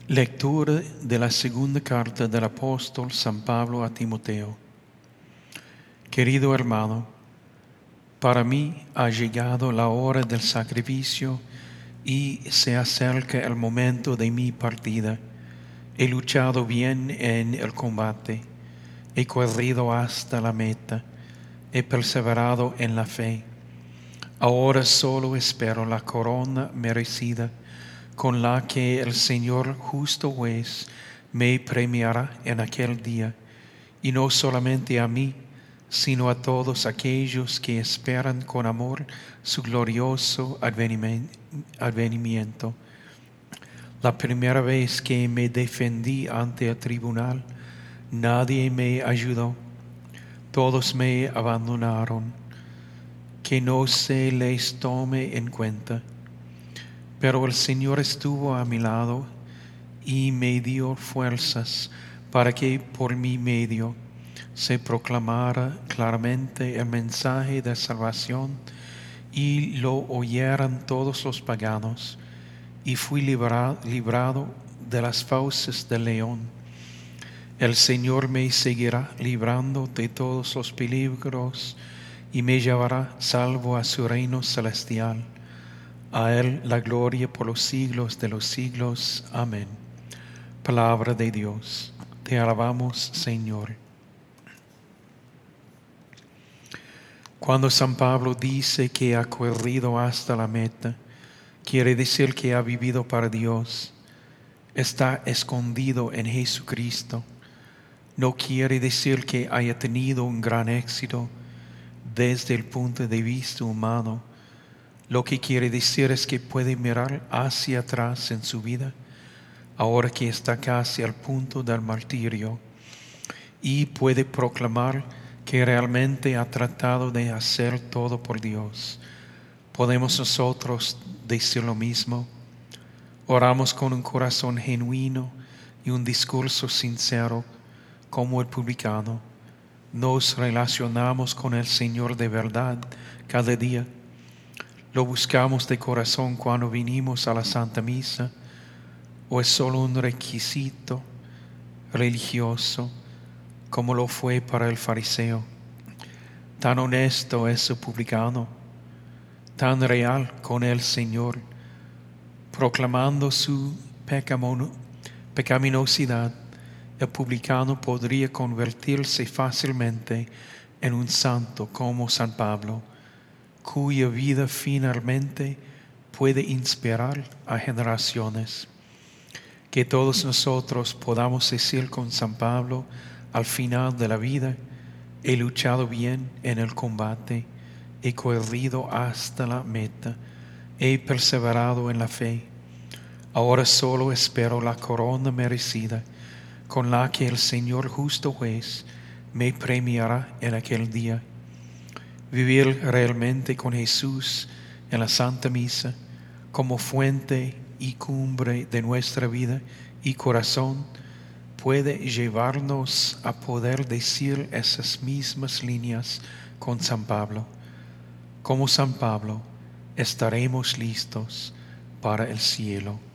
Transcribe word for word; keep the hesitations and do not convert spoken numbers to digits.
Lectura de la segunda carta del apóstol San Pablo a Timoteo. Querido hermano, para mí ha llegado la hora del sacrificio y se acerca el momento de mi partida. He luchado bien en el combate, he corrido hasta la meta, he perseverado en la fe. Ahora solo espero la corona merecida, con la que el Señor justo juez me premiará en aquel día, y no solamente a mí, sino a todos aquellos que esperan con amor su glorioso advenimiento. La primera vez que me defendí ante el tribunal, nadie me ayudó, todos me abandonaron. Que no se les tome en cuenta. Pero el Señor estuvo a mi lado y me dio fuerzas para que por mi medio se proclamara claramente el mensaje de salvación y lo oyeran todos los paganos. Y fui libra, librado de las fauces del león. El Señor me seguirá librando de todos los peligros y me llevará salvo a su reino celestial. A Él la gloria por los siglos de los siglos. Amén. Palabra de Dios. Te alabamos, Señor. Cuando San Pablo dice que ha corrido hasta la meta, quiere decir que ha vivido para Dios. Está escondido en Jesucristo. No quiere decir que haya tenido un gran éxito desde el punto de vista humano. Lo que quiere decir es que puede mirar hacia atrás en su vida, ahora que está casi al punto del martirio, y puede proclamar que realmente ha tratado de hacer todo por Dios. ¿Podemos nosotros decir lo mismo? Oramos con un corazón genuino y un discurso sincero como el publicano. Nos relacionamos con el Señor de verdad cada día. Lo buscamos de corazón cuando vinimos a la Santa Misa, o es solo un requisito religioso como lo fue para el fariseo. Tan honesto es el publicano, tan real con el Señor, proclamando su pecaminosidad. El publicano podría convertirse fácilmente en un santo como San Pablo, cuya vida finalmente puede inspirar a generaciones. Que todos nosotros podamos decir con San Pablo al final de la vida: he luchado bien en el combate, he corrido hasta la meta, he perseverado en la fe. Ahora solo espero la corona merecida, con la que el Señor justo juez me premiará en aquel día. Vivir realmente con Jesús en la Santa Misa como fuente y cumbre de nuestra vida y corazón puede llevarnos a poder decir esas mismas líneas con San Pablo. Como San Pablo, estaremos listos para el cielo.